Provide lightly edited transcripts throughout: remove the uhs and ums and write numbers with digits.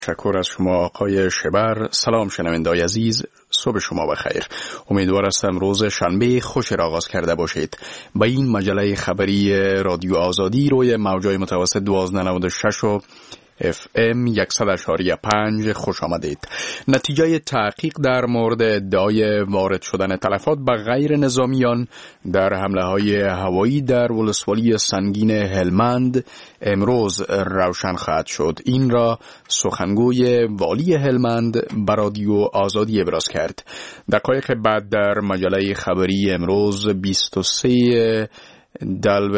تشکر از شما آقای شبر. سلام شنوندگان عزیز، صبح شما بخیر. امیدوار هستم روز شنبه خوش را آغاز کرده باشید. با این مجله خبری رادیو آزادی روی موجای متوسط 1296 و FM 100.5 خوش آمدید. نتیجه تحقیق در مورد ادعای وارد شدن تلفات به غیر نظامیان در حمله های هوایی در ولسوالی سنگین هلمند امروز روشن خواهد شد. این را سخنگوی والی هلمند به رادیو آزادی ابراز کرد. دقایق بعد در مجله خبری امروز 23 دلو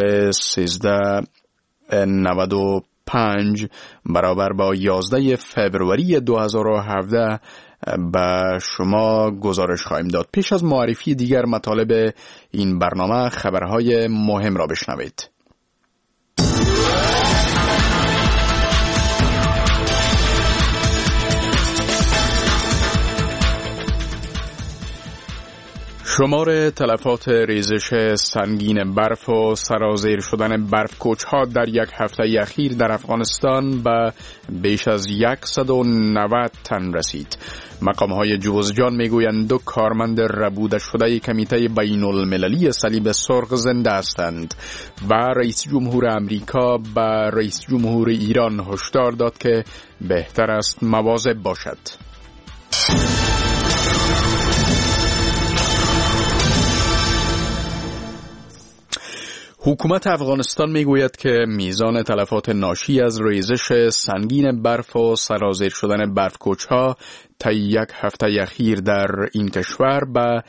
1395 برابر با 11 فوریه 2017 به شما گزارش خواهیم داد. پیش از معرفی دیگر مطالب این برنامه خبرهای مهم را بشنوید. شمار تلفات ریزش سنگین برف و سرازیر شدن برف کوچ‌ها در یک هفته اخیر در افغانستان به بیش از 190 تن رسید. مقام‌های جوزجان میگویند 2 کارمند ربوده شده کمیته بین المللی صلیب سرخ زنده هستند و رئیس جمهور امریکا به رئیس جمهور ایران هشدار داد که بهتر است مواظب باشد. حکومت افغانستان میگوید که میزان تلفات ناشی از ریزش سنگین برف و سرازیر شدن برف کوچ‌ها طی یک هفته اخیر در این کشور به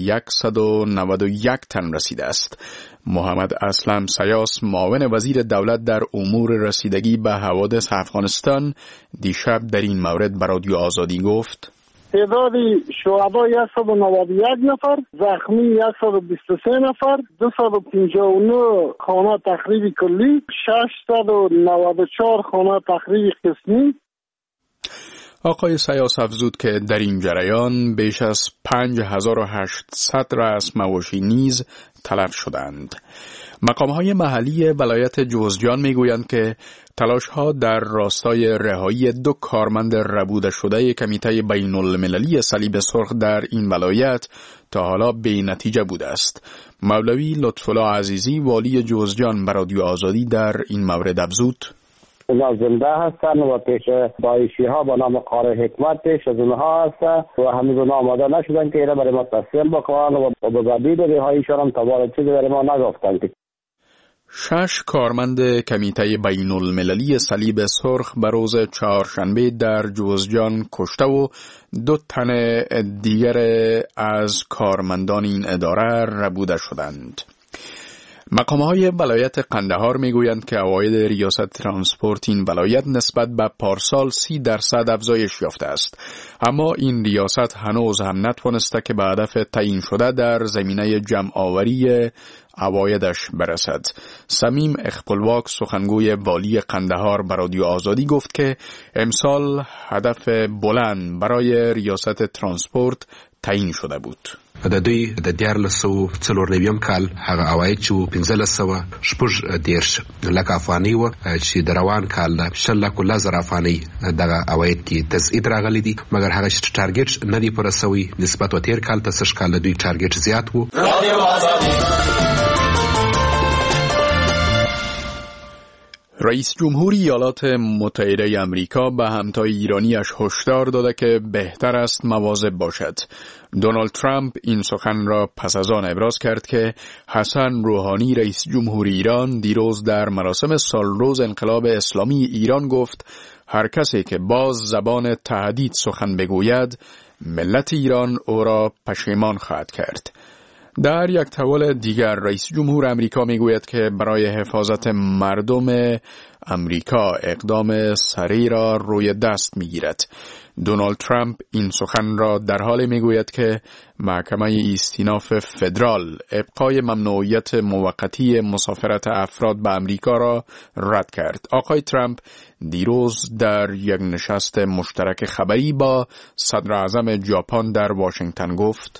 191 تن رسیده است. محمد اسلم سیاس، معاون وزیر دولت در امور رسیدگی به حوادث افغانستان، دیشب در این مورد به رادیو آزادی گفت: تعداد شهدا 191 نفر، زخمی 123 نفر، 259 خانه تخریب کلی، 694 خانه تخریب قسمی. آقای سیاس افزود که در این جریان بیش از 5800 رأس مواشی نیز تلف شدند. مقام‌های محلی ولایت جوزجان میگویند که تلاش‌ها در راستای رهایی 2 کارمند ربوده شده کمیته بین المللی صلیب سرخ در این ولایت تا حالا بی نتیجه بوده است. مولوی لطف‌الله عزیزی، والی جوزجان، به رادیو آزادی در این مورد افزود: اونا زنده هستن و پیش داعشی ها با نام قاره حکمت پیش از اونها هستن و هنوز اونها آماده نشدن که اینا برای ما تسلیم بکنن و به بدید رهاییشان هم تبار چیزی برای ما نگفتن. 6 کارمند کمیته بین المللی صلیب سرخ به روز چهارشنبه در جوزجان کشته و 2 تن دیگر از کارمندان این اداره ربوده شدند. مقام‌های ولایت قندهار میگویند که عواید ریاست ترانسپورت این ولایت نسبت به پارسال 30% افزایش یافته است، اما این ریاست هنوز هم نتوانسته که به هدف تعیین شده در زمینه جمع‌آوری عوایدش برسد. سمیم اخپلواک، سخنگوی والی قندهار، به رادیو آزادی گفت که امسال هدف بلند برای ریاست ترانسپورت تعیین شده بود. د دوی د 1494 کال هغه عواید چې 1510 لک افغاني و چې د روان کال د 10,000 افغاني دغه عواید کې تزیید راغلي دي، مګر هغه ټارګټ نه دی پوره شوی نسبت و تیر کال ته سږ کال دوی ټارګټ زیات وو. رئیس جمهور ایالات متحده آمریکا به همتای ایرانیش هشدار داده که بهتر است مواظب باشد. دونالد ترامپ این سخن را پس از آن ابراز کرد که حسن روحانی، رئیس جمهور ایران، دیروز در مراسم سالروز انقلاب اسلامی ایران گفت هر کسی که باز زبان تهدید سخن بگوید، ملت ایران او را پشیمان خواهد کرد. در یک تول دیگر رئیس جمهور امریکا میگوید که برای حفاظت مردم امریکا اقدام سریع را روی دست میگیرد. دونالد ترامپ این سخن را در حالی میگوید که محکمه استیناف فدرال ابقای ممنوعیت موقتی مسافرت افراد به امریکا را رد کرد. آقای ترامپ دیروز در یک نشست مشترک خبری با صدر اعظم ژاپن در واشنگتن گفت: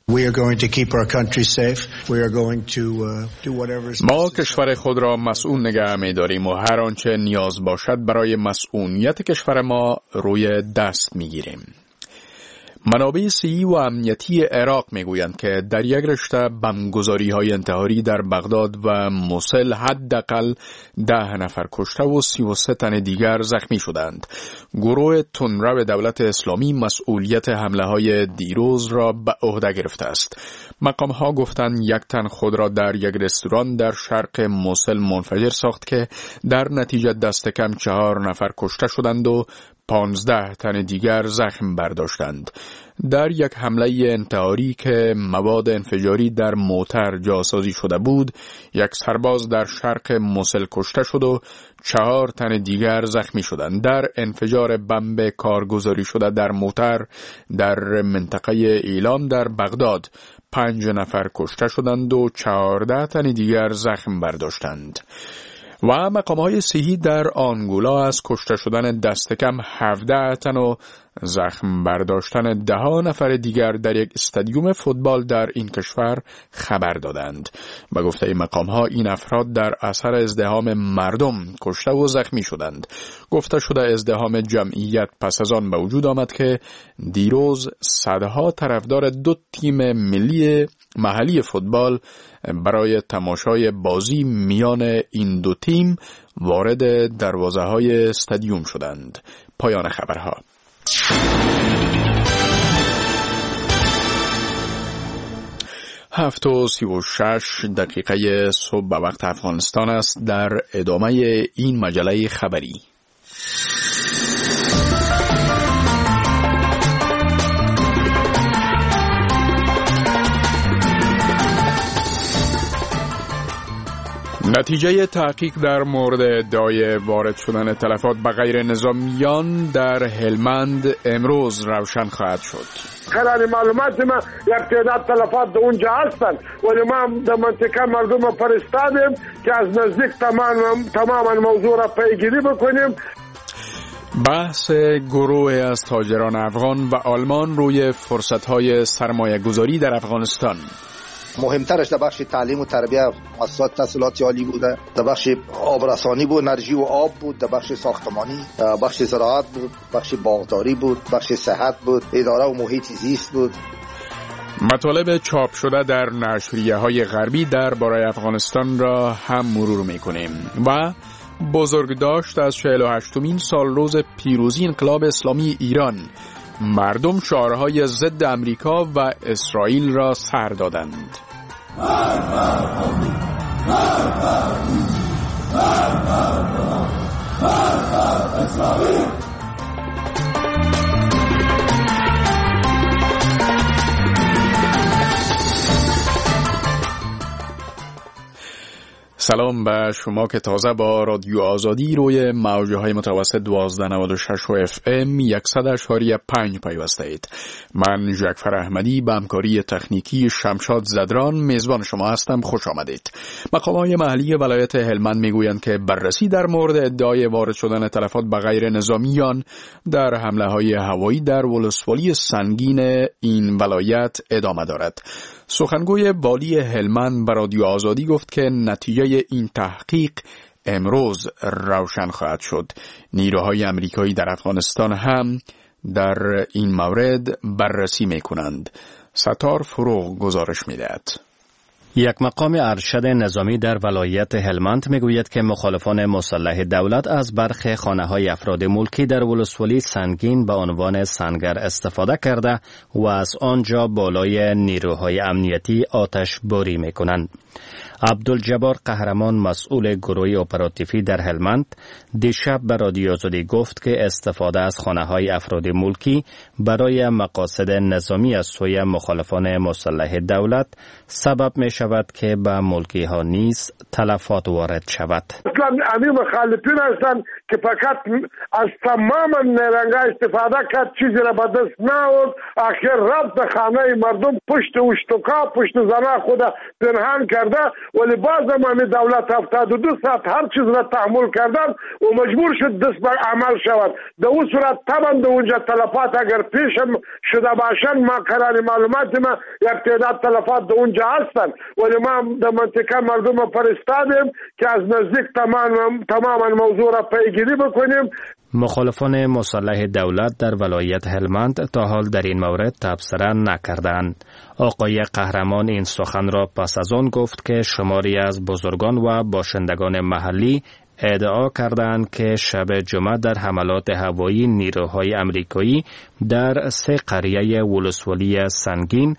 ما کشور خود را مسئول نگه می‌داریم و هر آنچه نیاز باشد برای مسئولیت کشور ما روی دست می‌گیریم. منابع صحی و امنیتی عراق میگویند که در یک رشته بمبگذاری‌های انتحاری در بغداد و موصل حداقل 10 نفر کشته و 33 تن دیگر زخمی شدند. گروه تندرو دولت اسلامی مسئولیت حمله‌های دیروز را به عهده گرفته است. مقام‌ها گفتند یک تن خود را در یک رستوران در شرق موصل منفجر ساخت که در نتیجه دست کم 4 نفر کشته شدند و 15 تن دیگر زخم برداشتند. در یک حمله انتحاری که مواد انفجاری در موتر جاسازی شده بود، یک سرباز در شرق موصل کشته شد و 4 تن دیگر زخمی شدند. در انفجار بمب کارگزاری شده در موتر در منطقه ایلام در بغداد 5 نفر کشته شدند و 14 تن دیگر زخم برداشتند. و مقام‌های صحی در آنگولا از کشته شدن دست کم 17 تن و زخم برداشتن 10 نفر دیگر در یک استادیوم فوتبال در این کشور خبر دادند. به گفته مقام‌ها این افراد در اثر ازدحام مردم کشته و زخمی شدند. گفته شده ازدحام جمعیت پس از آن به وجود آمد که دیروز صدها طرفدار 2 تیم ملی محلی فوتبال برای تماشای بازی میان این 2 تیم وارد دروازه‌های استادیوم شدند. پایان خبرها. 7:36 صبح به وقت افغانستان است. در ادامه این مجله خبری نتیجه تحقیق در مورد ادعای وارد شدن تلفات به غیر نظامیان در هلمند امروز روشن خواهد شد. خلال معلومات ما یک تعداد تلفات در اونجا هستند، ولی ما در منطقه مردم فرستادیم که از نزدیک تماما موضوع را پیگیری بکنیم. بحث گروه از تاجران افغان و آلمان روی فرصت‌های سرمایه‌گذاری در افغانستان. مهمترش در بخش تعلیم و تربیت مؤسسات تحصیلاتی عالی بوده، در بخش آبرسانی بود، انرژی و آب بود، در بخش ساختمانی، بخش زراعت بود، بخش باغداری بود، بخش صحت بود، اداره و محیط زیست بود. مطالب چاپ شده در نشریه‌های غربی درباره افغانستان را هم مرور می‌کنیم و بزرگداشت از 48مین سالروز پیروزی انقلاب اسلامی ایران، مردم شعارهای ضد امریکا و اسرائیل را سر دادند. سلام به شما که تازه با رادیو آزادی روی موج‌های متوسط 1296 و FM 100.5 پیوسته اید. من جعفر احمدی به همکاری تکنیکی شمشاد زدران میزبان شما هستم. خوش آمدید. مقامات محلی ولایت هلمند میگویند که بررسی در مورد ادعای وارد شدن تلفات به غیر نظامیان در حمله‌های هوایی در ولسوالی سنگین این ولایت ادامه دارد. سخنگوی والی هلمند به رادیو آزادی گفت که نتیجه این تحقیق امروز روشن خواهد شد. نیروهای امریکایی در افغانستان هم در این مورد بررسی می‌کنند. ستار فروغ گزارش می‌دهد. یک مقام ارشد نظامی در ولایت هلمند میگوید که مخالفان مسلح دولت از برخی خانه‌های افراد ملکی در ولسوالی سنگین به عنوان سنگر استفاده کرده و از آنجا بالای نیروهای امنیتی آتش باری میکنند. عبدالجبار قهرمان مسئول گروه اپراتیفی در هلمند دیشب به رادیو آزادی گفت که استفاده از خانه‌های افراد ملکی برای مقاصد نظامی از سوی مخالفان مسلح دولت سبب می شود شود که به ملکی ها نیز تلفات وارد شود. اصلا همین مخالفین هستند که فقط از تمام نیرنگا استفاده کرد، چیزی را به دست نآورد، آخر رفت به خانه مردم پشت اشتکا پشت زنه خود پنهان کرده، ولی باز هم همین دولت 72 ساعت هر چیز را تحمل کردن و مجبور شد دست به عمل شود. در اون صورت طبعا در اونجا تلفات اگر پیشم شده باشند، ما قرار معلومات ما یک تعداد تلفات در اونجا هستند، ولی ما در منطقه مردم فرستادیم که از نزدیک تماما موضوع را پیگیری بکنیم. مخالفان مسلح دولت در ولایت هلمند تا حال در این مورد تبصره نکردند. آقای قهرمان این سخن را پس از آن گفت که شماری از بزرگان و باشندگان محلی ادعا کردند که شب جمعه در حملات هوایی نیروهای امریکایی در 3 قریه ولسوالی سنگین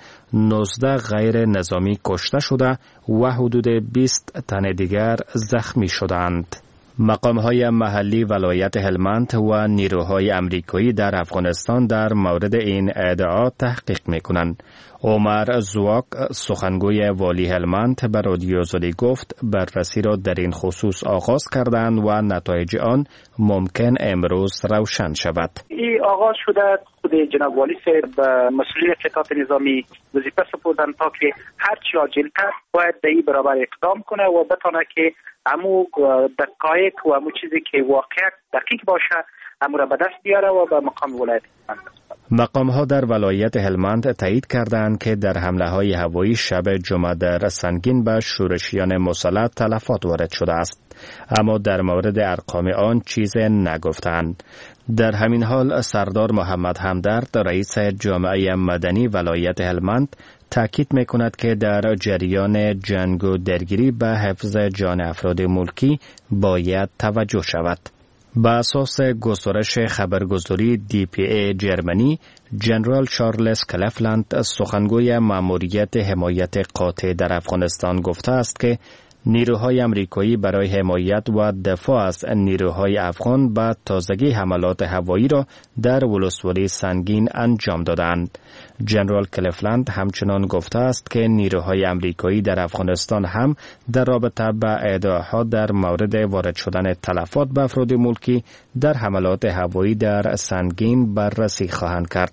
19 غیر نظامی کشته شده و حدود 20 تن دیگر زخمی شدند. مقام‌های محلی ولایت هلمند و نیروهای امریکایی در افغانستان در مورد این ادعا تحقیق می‌کنند. عمر زواک سخنگوی والی هلمند به رادیو آزادی گفت بررسی را در این خصوص آغاز کردند و نتایج آن ممکن امروز روشن شود. این آغاز شده، خود جناب والی صاحب به مسئولین قطعات نظامی وظیفه سپردن تا که هر چی عاجل‌تر باید به این برابر اقدام کنه و بتونه که امو دقایق و امو چیزی که واقعا دقیق باشه امو را به دست بیاره و به مقام ولایت هلمند. مقام‌ها در ولایت هلمند تایید کردند که در حمله‌های هوایی شب جمعه در سنگین به شورشیان مسلح تلفات وارد شده است، اما در مورد ارقام آن چیز نگفتند. در همین حال سردار محمد همدرد رئیس جامعه مدنی ولایت هلمند تاکید می‌کند که در جریان جنگ و درگیری به حفظ جان افراد ملکی باید توجه شود. به اساس گزارش خبرگزاری DPA جرمنی، جنرال چارلز کلفلند سخنگوی مأموریت حمایت قاطع در افغانستان گفته است که نیروهای امریکایی برای حمایت و دفاع از نیروهای افغان به تازگی حملات هوایی را در ولسوالی سنگین انجام دادند. جنرال کلفلند همچنان گفته است که نیروهای امریکایی در افغانستان هم در رابطه با ادعاها در مورد وارد شدن تلفات به افراد ملکی در حملات هوایی در سنگین بررسی خواهند کرد.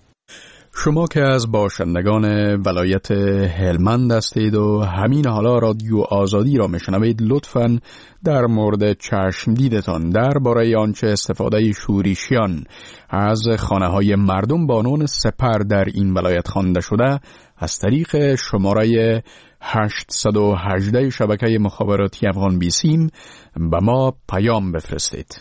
شما که از باشندگان ولایت هلمند هستید و همین حالا رادیو آزادی را میشنوید، لطفاً در مورد چشم دیدتان درباره آنچه استفاده شورشیان از خانه‌های مردم با عنوان سپر در این ولایت خوانده شده از طریق شماره 818 شبکه مخابراتی افغان بیسیم به ما پیام بفرستید.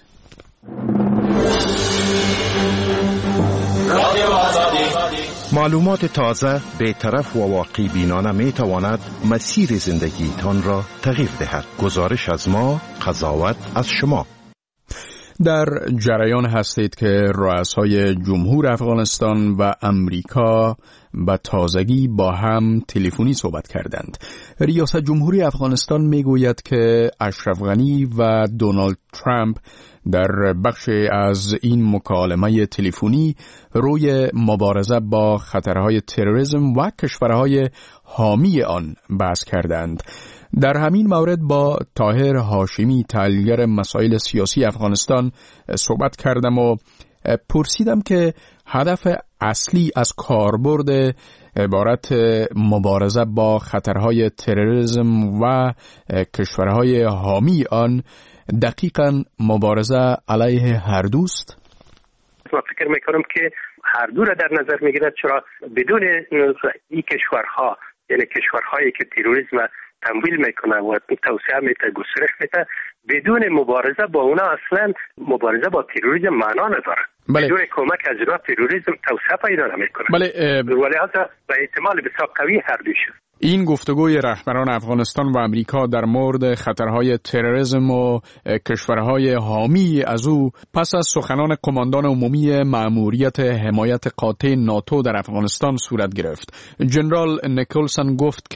معلومات تازه، بی‌طرف و واقعی بینانه می تواند مسیر زندگی تان را تغییر دهد. گزارش از ما، قضاوت از شما. در جریان هستید که رؤسای جمهور افغانستان و امریکا به تازگی با هم تلفنی صحبت کردند. ریاست جمهوری افغانستان میگوید که اشرف غنی و دونالد ترامپ در بخش از این مکالمه تلفنی روی مبارزه با خطرهای تروریسم و کشورهای حامی آن بحث کردند. در همین مورد با طاهر هاشمی، تحلیلگر مسائل سیاسی افغانستان، صحبت کردم و پرسیدم که هدف اصلی از کاربرد عبارت مبارزه با خطرهای تروریسم و کشورهای حامی آن دقیقاً مبارزه علیه هر دوست؟ من فکر میکنم که هر دو را در نظر میگیرد، چرا بدون این کشورها، یعنی کشورهایی که تروریسم تمویل میکنه و توسعه میده، گسترش میده، بدون مبارزه با اونا اصلا مبارزه با تروریسم معنا نداره. بله. بدون کمک از اونا تروریسم توسعه پیدا نمیکنه. بله. ولی حتی به احتمال بسیار قوی هر دوشه. این گفتگوی رهبران افغانستان و امریکا در مورد خطرهای تروریسم و کشورهای حامی از او پس از سخنان کماندان عمومی مأموریت حمایت قاطع ناتو در افغانستان صورت گرفت. جنرال نیکلسن گفت که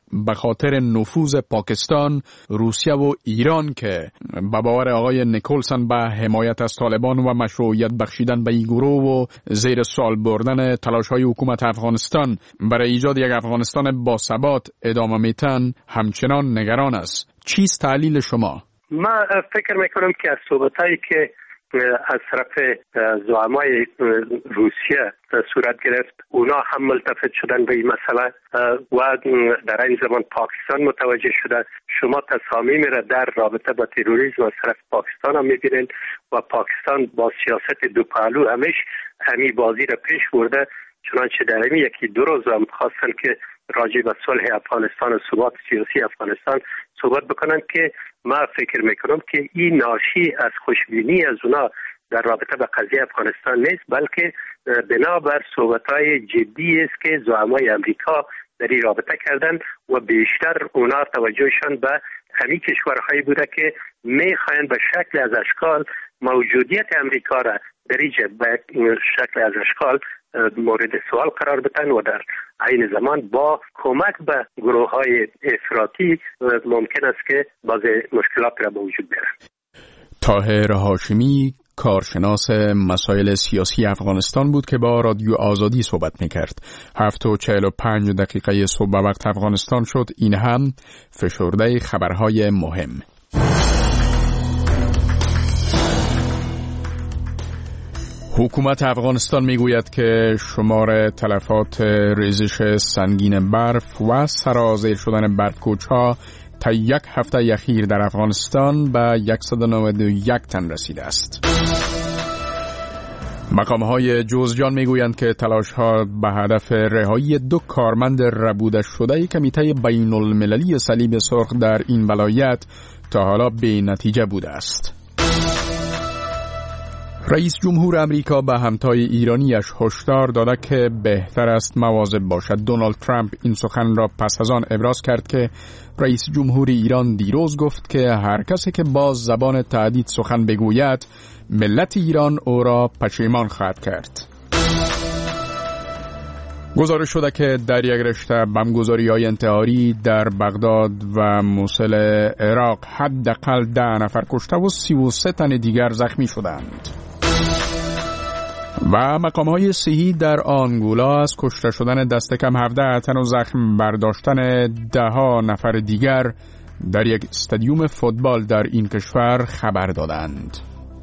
به خاطر نفوذ پاکستان، روسیه و ایران که به باور آقای نیکولسن به حمایت از طالبان و مشروعیت بخشیدن به این گروه و زیر سوال بردن تلاش‌های حکومت افغانستان برای ایجاد یک افغانستان با ثبات ادامه میتن، همچنان نگران است. چیست تعلیل شما؟ من فکر میکنم که از صحبتایی که از طرف زعمای روسیه صورت گرفت، اونا هم ملتفت شدن به این مسئله و در این زمان پاکستان متوجه شده. شما تصامیم را در رابطه با تروریسم از طرف پاکستان هم میبینید و پاکستان با سیاست دو پهلو همی بازی را پیش برده. چنانچه در این یکی دو روز هم خواستن که راجع به صلح افغانستان و ثبات سیاسی افغانستان صحبت بکنن که من فکر میکنم که این ناشی از خوشبینی از اونا در رابطه به قضیه افغانستان نیست، بلکه بنابر صحبت‌های جدی است که زعمای امریکا در این رابطه کردن و بیشتر اونا توجهشان به همین کشورهایی بوده که میخواین به شکل از اشکال موجودیت امریکا را در اینجا به شکل از اشکال مورد سوال قرار بدن و در عین زمان با کمک به گروه‌های افراطی ممکن است که بعض مشکلات را به وجود بیارن. طاهر هاشمی، کارشناس مسائل سیاسی افغانستان بود که با رادیو آزادی صحبت میکرد. 7:45 صبح وقت افغانستان شد. این هم فشرده خبرهای مهم. حکومت افغانستان میگوید که شمار تلفات ریزش سنگین برف و سرازیر شدن برف‌کوچ‌ها تا یک هفته اخیر در افغانستان به 191 تن رسیده است. مقام‌های جوزجان میگویند که تلاش‌ها به هدف رهایی 2 کارمند ربوده شده کمیته بین المللی صلیب سرخ در این ولایت تا حالا بی نتیجه بوده است. رئیس جمهور امریکا به همتای ایرانیش هشدار داده که بهتر است مواظب باشد. دونالد ترامپ این سخن را پس از آن ابراز کرد که رئیس جمهور ایران دیروز گفت که هر کسی که باز زبان تهدید سخن بگوید، ملت ایران او را پشیمان خواهد کرد. گزارش شده که در یک رشته بمبگذاری‌های انتحاری در بغداد و موصل عراق حداقل 10 نفر کشته و 33 تن دیگر زخمی شدند. و مقام‌های صحی در آنگولا از کشته شدن دست کم 17 تن و زخم برداشتن 10 نفر دیگر در یک استادیوم فوتبال در این کشور خبر دادند.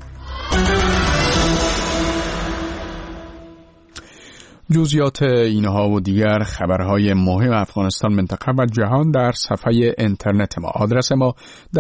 جزئیات اینها و دیگر خبرهای مهم افغانستان، منطقه و جهان در صفحه اینترنت ما. آدرس ما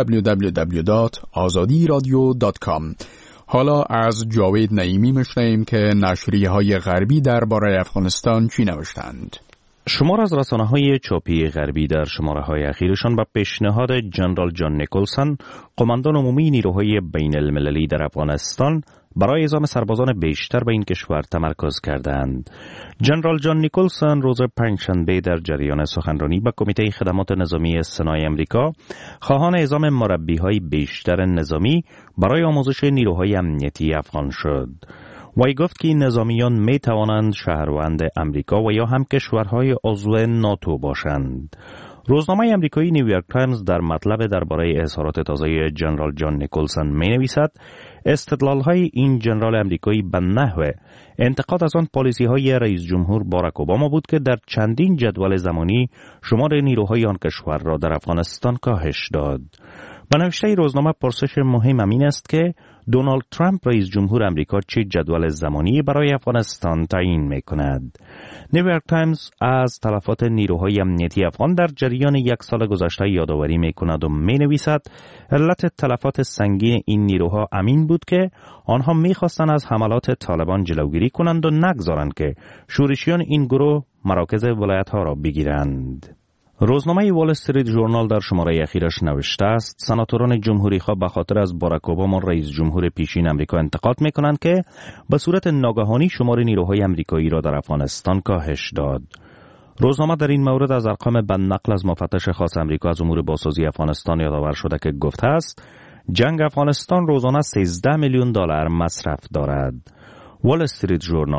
www.azadiradio.com. حالا از جاوید نعیمی میشنویم که نشریه‌های غربی درباره افغانستان چی نوشتند. شمار از رسانه‌های چاپی غربی در شماره‌های اخیرشان به پیشنهاد جنرال جان نیکولسن، قماندان عمومی نیروهای بین المللی در افغانستان، برای اعزام سربازان بیشتر به این کشور تمرکز کردند. جنرال جان نیکولسن روز پنجشنبه در جریان سخنرانی به کمیته خدمات نظامی سنای امریکا خواهان اعزام مربی‌های بیشتر نظامی برای آموزش نیروهای امنیتی افغان شد. وی گفت که این نظامیان می توانند شهروند امریکا و یا هم کشورهای عضو ناتو باشند. روزنامه امریکایی نیویورک تایمز در مطلب درباره اظهارات تازه جنرال جان نیکولسن می نویسد استدلال‌های این جنرال امریکایی به نحو انتقاد از آن پالیسی‌های رئیس جمهور باراک اوباما بود که در چندین جدول زمانی شمار نیروهای آن کشور را در افغانستان کاهش داد. به نوشته روزنامه پرسش مهم این است که دونالد ترامپ رئیس جمهور امریکا چه جدول زمانی برای افغانستان تعیین می‌کند. نیویورک تایمز از تلفات نیروهای امنیتی افغان در جریان 1 سال گذشته یادآوری می‌کند و می‌نویسد علت تلفات سنگین این نیروها امین بود که آنها می‌خواستند از حملات طالبان جلوگیری کنند و نگذارند که شورشیان این گروه مراکز ولایت‌ها را بگیرند. روزنامه وال استریت ژورنال در شماره اخیرش نوشته است سناتوران جمهوری خواه به خاطر از باراک اوباما رئیس جمهور پیشین امریکا انتقاد می‌کنند که به صورت ناگهانی شمار نیروهای امریکایی را در افغانستان کاهش داد. روزنامه در این مورد از ارقام بدنقل از مفتش خاص امریکا از امور بازسازی افغانستان یادآور شده که گفته است جنگ افغانستان روزانه $13 میلیون مصرف دارد. وال استریت ژورنال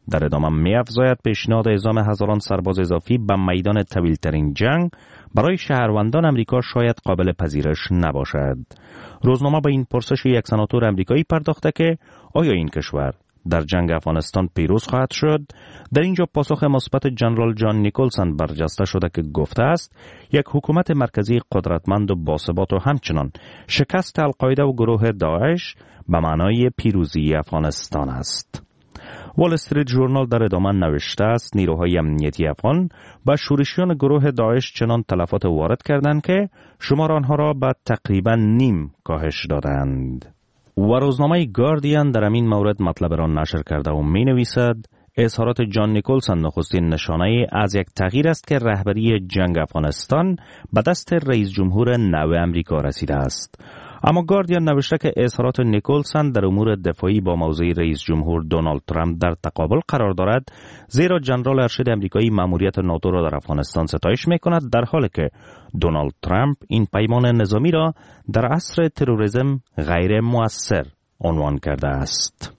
در ادامه می‌افزاید پیشنهاد اعزام هزاران سرباز اضافی به میدان طویل‌ترین جنگ برای شهروندان امریکا شاید قابل پذیرش نباشد. روزنامه به این پرسش یک سناتور امریکایی پرداخته که آیا این کشور در جنگ افغانستان پیروز خواهد شد؟ در اینجا پاسخ مثبت جنرال جان نیکلسن برجسته شده که گفته است یک حکومت مرکزی قدرتمند و باثبات و همچنان شکست القاعده و گروه داعش به معنای پیروزی افغانستان است. وال استریت ژورنال در ادامه نوشته است نیروهای امنیتی افغان به شورشیان گروه داعش چنان تلفات وارد کردند که شمار آنها را به تقریبا نیم کاهش دادند. و روزنامه گاردین در این مورد مطلب را نشر کرده و می نویسد اظهارات جان نیکلسن نخستین نشانه از یک تغییر است که رهبری جنگ افغانستان به دست رئیس جمهور نو امریکا رسیده است. اما گاردین نوشته که اظهارات نیکلسن در امور دفاعی با موضع رئیس جمهور دونالد ترامپ در تقابل قرار دارد، زیرا جنرال ارشد امریکایی مأموریت ناتو را در افغانستان ستایش می‌کند، در حالی که دونالد ترامپ این پیمان نظامی را در عصر تروریسم غیر مؤثر عنوان کرده است.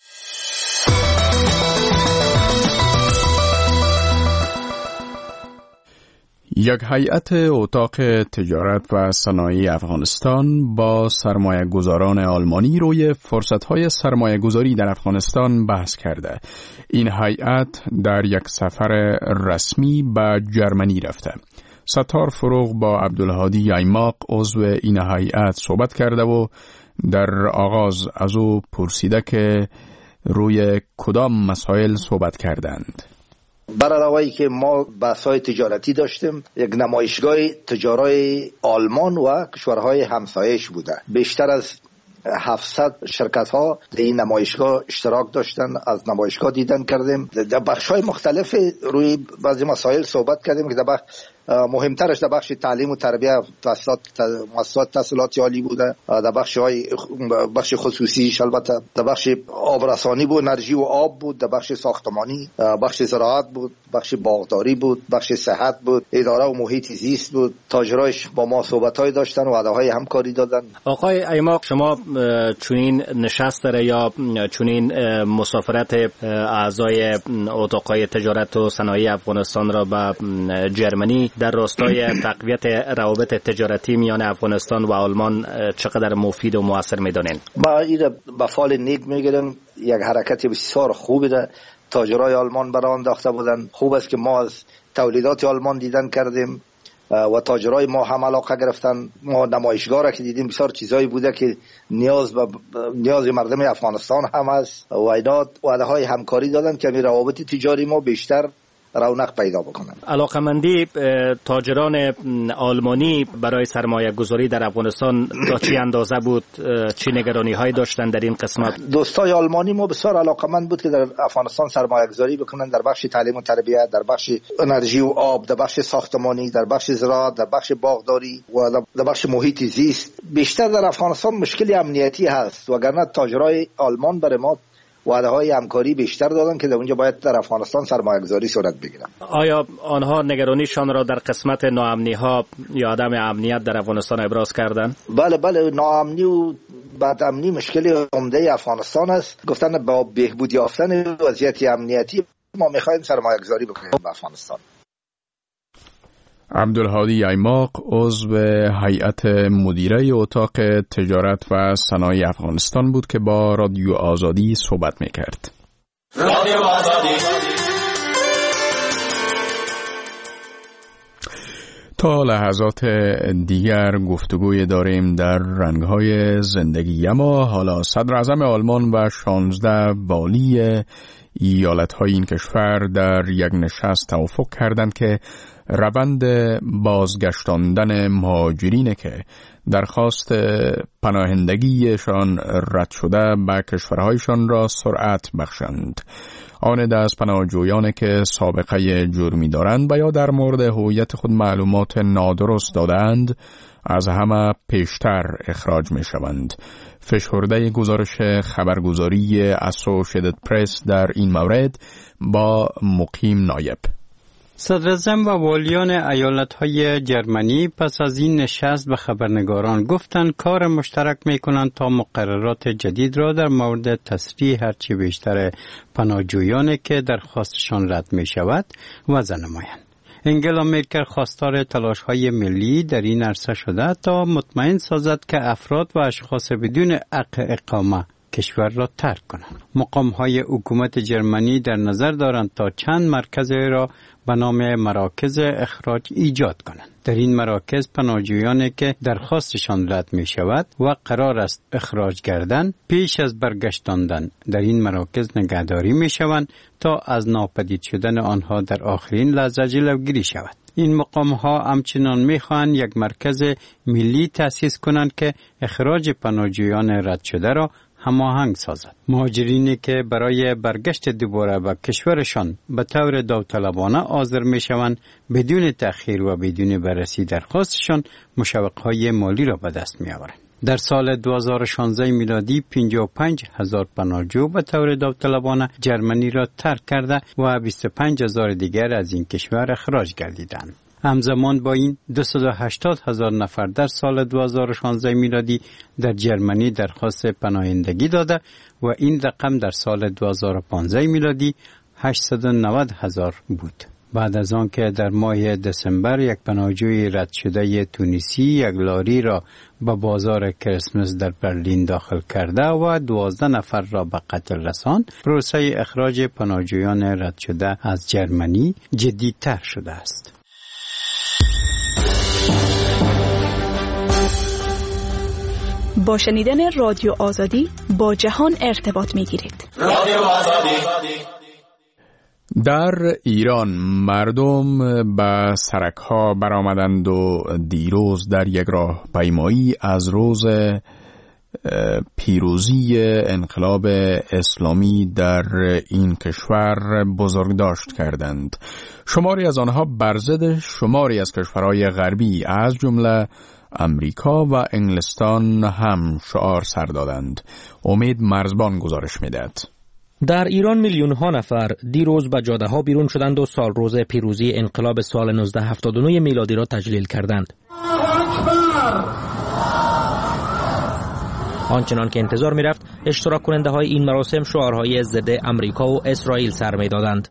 یک هیئت اتاق تجارت و صنایع افغانستان با سرمایه‌گذاران آلمانی روی فرصت‌های سرمایه‌گذاری در افغانستان بحث کرده. این هیئت در یک سفر رسمی به جرمنی رفته. ستار فروغ با عبدالهادی ایماق عضو این هیئت صحبت کرده و در آغاز از او پرسیده که روی کدام مسائل صحبت کردند. برای که ما بحث‌های تجارتی داشتیم، یک نمایشگاه تجارای آلمان و کشورهای همسایش بوده. بیشتر از 700 شرکت ها در این نمایشگاه اشتراک داشتن. از نمایشگاه دیدن کردیم، در بخش‌های مختلف روی بعضی مسائل صحبت کردیم که در مهمترش در بخش تعلیم و تربیت مؤسسات تحصیلاتی عالی بوده، در بخش خصوصیش البته در بخش آبرسانی بود، انرژی و آب بود، در بخش ساختمانی، بخش زراعت بود، بخش باغداری بود، بخش صحت بود، اداره و محیط زیست بود. تاجرایش با ما صحبت‌های داشتن و وعده‌های همکاری دادن. آقای ایماق، شما چنین نشست داره یا چنین مسافرت اعضای اتاق‌های تجارت و صنایع افغانستان را به جرمنی در راستای تقویت روابط تجارتی میان افغانستان و آلمان چقدر مفید و مؤثر می‌دانید؟ ما این به فال نیک می‌گیریم. یک حرکت بسیار خوبی ده. تاجرای آلمان برای آن انداخته بودن. خوب است که ما از تولیدات آلمان دیدن کردیم و تاجرای ما هم علاقه گرفتن. ما نمایشگاه را که دیدیم بسیار چیزایی بوده که نیاز مردم افغانستان هم است و اینا وعده‌های همکاری دادن که روابط تجاری ما بیشتر رونق پیدا بکنن. علاقمندی تاجران آلمانی برای سرمایه گذاری در افغانستان تا چی اندازه بود؟ چی نگرانی هایی داشتن در این قسمت؟ دوستای آلمانی ما بسیار علاقمند بود که در افغانستان سرمایه گذاری بکنن، در بخش تعلیم و تربیت، در بخش انرژی و آب، در بخش ساختمانی، در بخش زراعت، در بخش باغداری و در بخش محیط زیست. بیشتر در افغانستان مشکل امنیتی هست، وگرنه تاجرای آلمان برای ما وعده‌های همکاری بیشتر دادن که در اونجا باید در افغانستان سرمایه‌گذاری صورت بگیرن. آیا آنها نگرانیشان را در قسمت ناامنی‌ها یا عدم امنیت در افغانستان ابراز کردند؟ بله، ناامنی و بدامنی مشکل عمده افغانستان است. گفتن با بهبود یافتن وضعیت امنیتی ما می‌خوایم سرمایه‌گذاری بکنیم در افغانستان. عبدالهادی ایماق عضو هیئت مدیره اتاق تجارت و صنایع افغانستان بود که با رادیو آزادی صحبت میکرد. رادیو آزادی. تا لحظات دیگر گفتگوی داریم در رنگ‌های زندگی، اما حالا صدر اعظم آلمان و 16 والی ایالت‌های این کشور در یک نشست توافق کردند که روند بازگشتاندن مهاجرین که درخواست پناهندگیشان رد شده به کشورهایشان را سرعت بخشند. آن از پناهجویان که سابقه جرمی دارند و یا در مورد هویت خود معلومات نادرست دادند از همه پیشتر اخراج می شوند. فشرده گزارش خبرگزاری اسوشیتد پرس در این مورد با مقیم نایب. صدراعظم و والیان ایالت‌های جرمنی پس از این نشست به خبرنگاران گفتند کار مشترک می‌کنند تا مقررات جدید را در مورد تسریع هرچی بیشتر پناهجویانی که درخواستشان رد می‌شود وضع نمایند. انگلا مرکل خواستار تلاش‌های ملی در این عرصه شده تا مطمئن سازد که افراد و اشخاص بدون حق اقامه کشور را ترک کنند. مقام‌های حکومت جرمنی در نظر دارند تا چند مرکز را به نام مراکز اخراج ایجاد کنند. در این مراکز پناهجویانی که درخواستشان رد می شود و قرار است اخراج گردند پیش از برگشتاندن در این مراکز نگهداری می شوند تا از ناپدید شدن آنها در آخرین لحظه جلوگیری شود. این مقام‌ها همچنان می‌خواهند یک مرکز ملی تأسیس کنند که اخراج پناهجویان رد شده را هماهنگ سازد. مهاجرینی که برای برگشت دوباره به کشورشان به طور داوطلبانه حاضر میشوند بدون تأخیر و بدون بررسی درخواستشان مشوق‌های مالی را به دست می‌آورند. در سال 2016 میلادی 55,000 پناهجو به طور داوطلبانه جرمنی را ترک کرده و 25,000 دیگر از این کشور اخراج گردیدند. همزمان با این 280,000 نفر در سال 2016 میلادی در جرمنی درخواست پناهندگی داده و این رقم در سال 2015 میلادی 890,000 بود. بعد از آن که در ماه دسامبر یک پناهجوی رد شده تونسی یک لاری را به بازار کریسمس در برلین داخل کرده و 12 نفر را به قتل رساند، پروسه اخراج پناهجویان رد شده از جرمنی جدی‌تر شده است. با شنیدن رادیو آزادی با جهان ارتباط می‌گیرید. رادیو آزادی. در ایران مردم به سرک‌ها برآمدند و دیروز در یک راهپیمایی از روز پیروزی انقلاب اسلامی در این کشور بزرگداشت کردند. شماری از آنها بر ضد شماری از کشورهای غربی از جمله امریکا و انگلستان هم شعار سر دادند. امید مرزبان گزارش می‌دهد. در ایران میلیون ها نفر دیروز به جاده ها بیرون شدند و سال روز پیروزی انقلاب سال 1979 میلادی را تجلیل کردند. آنچنان که انتظار می رفت اشتراک کننده های این مراسم شعارهای ضد امریکا و اسرائیل سر می دادند.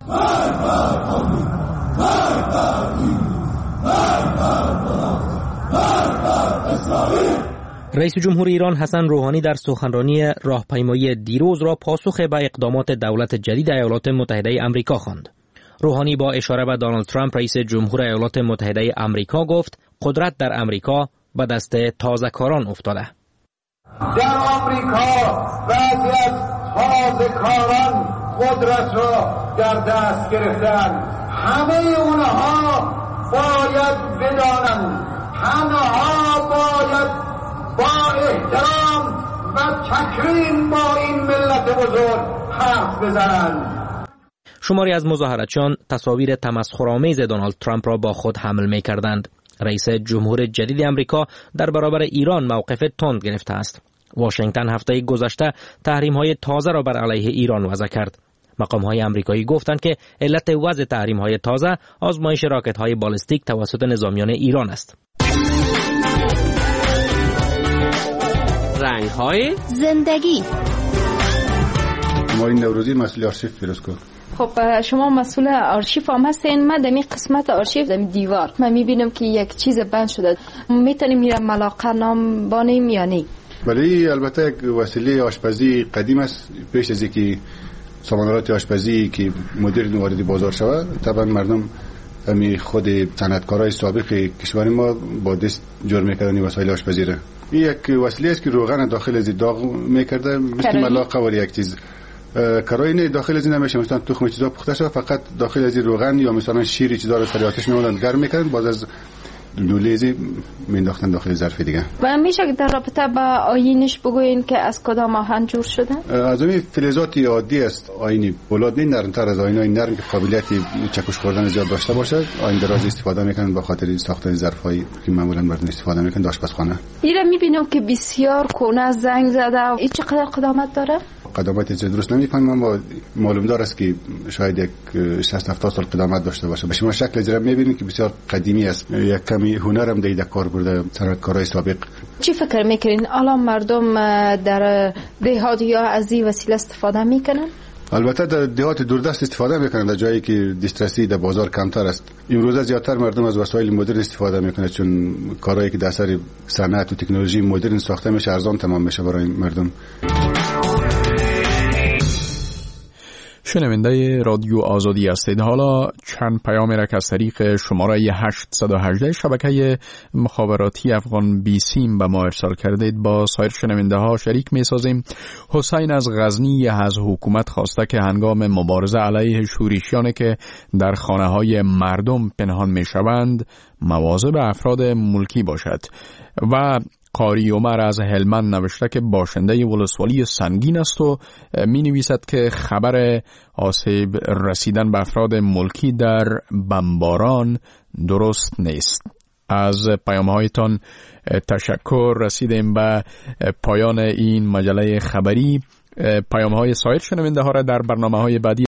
رئیس جمهور ایران حسن روحانی در سخنرانی راهپیمایی دیروز را پاسخ به اقدامات دولت جدید ایالات متحده آمریکا خواند. روحانی با اشاره به دونالد ترامپ رئیس جمهور ایالات متحده آمریکا گفت قدرت در امریکا به دست تازه‌کاران افتاده. در آمریکا بعضی از تازه‌کاران قدرت را در دست گرفتند. همه اونها باید بدانند، همه باید با احترام و تکریم با این ملت بزرگ حرف بزنند. شماری از مظاهرتچیان تصاویر تمسخرآمیز دونالد ترامپ را با خود حمل می کردند. رئیس جمهور جدید آمریکا در برابر ایران موقف تند گرفته است. واشنگتن هفته گذشته تحریم‌های تازه را بر علیه ایران وضع کرد. مقام‌های آمریکایی گفتند که علت وضع تحریم‌های تازه آزمایش راکت‌های بالستیک توسط نظامیان ایران است. رنگ‌های زندگی. مارین نوروزی مسئول آرشیو فیروزکو. خب شما مسئول آرشیو هم هستین. من در این قسمت آرشیو در دیوار من میبینم که یک چیز بند شده. میتونیم میرم ملاقه نام بانیم یا نه؟ بله، البته یک وسیله آشپزی قدیم است. پیش از اینکه سامانات آشپزی که مدرن وارد بازار شود، طبعا مردم همین خود صنعتکارای سابق کشور ما با دست جور میکردن وسایل آشپزی را. این یک وسیله است که روغن داخل از داغ میکرده، مثل ملاقه و یک چیز. کارایی نه داخل از این نمیشه، مثلا تخم چیزا پخته شده، فقط داخل از روغن یا مثلا شیر چیزا رو سر آتش میوردن گرم میکردن، باز از لوله‌ای مینداختن داخل ظرف دیگه. و میشه در رابطه با آیینش بگوین که از کدام آهن جور شده؟ از این فلزات عادی است. آینی بلاد نه، نرمتر از آینای نرم که قابلیت چکش خوردن زیاد داشته باشه. آین دراز استفاده میکنن به خاطر ساختن ظرفایی که معمولا مردم استفاده میکنن آشپزخانه. اینا میبینم که بسیار کهنه زنگ زده. این چقدر قدامت داره؟ قدامت درست نمی‌کنیم، اما معلوم دار است که شاید یک 60-70 سال قدامت داشته باشه. به شما شکل اجرا می‌بینید که بسیار قدیمی است، یک کمی هنر هم در کار برده صنعتکارای سابق. چی فکر می‌کنین الان مردم در دهات یا از این وسیله استفاده می‌کنن؟ البته در دهات دوردست استفاده میکنند، در جایی که دسترسی در بازار کمتر است. امروزه زیادتر مردم از وسایل مدرن استفاده میکنند، چون کارهایی که در اثر صنعت و تکنولوژی مدرن ساخته میشه ارزان تمام میشه برای مردم. شنونده رادیو آزادی هستید. حالا چند پیام را که از طریق شماره 818 شبکه مخابراتی افغان بیسیم به ما ارسال کردید با سایر شنونده ها شریک می سازیم. حسین از غزنی از حکومت خواسته که هنگام مبارزه علیه شورشیانی که در خانه های مردم پنهان می شوند مواظب افراد ملکی باشد. و قاری عمر از هلمند نوشته که باشنده ولسوالی سنگین است و می نویسد که خبر آسیب رسیدن به افراد ملکی در بمباران درست نیست. از پیام‌هایتان تشکر. رسیدیم به پایان این مجله خبری. پیام‌های سایر شنونده ها را در برنامه‌های بعدی